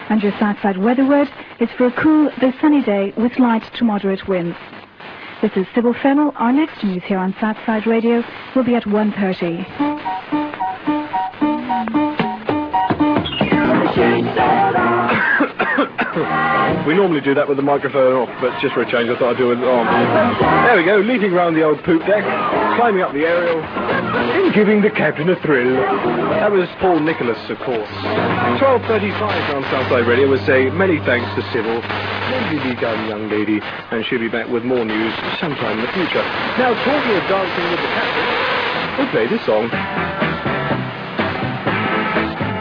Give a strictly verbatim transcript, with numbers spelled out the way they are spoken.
And your Southside weather word is for a cool, though sunny day with light to moderate winds. This is Sybil Fennell. Our next news here on Southside Radio will be at one thirty. We normally do that with the microphone off, but just for a change I thought I'd do it on. There we go, leaping round the old poop deck, climbing up the aerial, and giving the captain a thrill. That was Paul Nicholas, of course. twelve thirty-five on Southside Radio will say many thanks to Sybil, lovely become young lady, and she'll be back with more news sometime in the future. Now, talking of dancing with the captain, we'll play this song.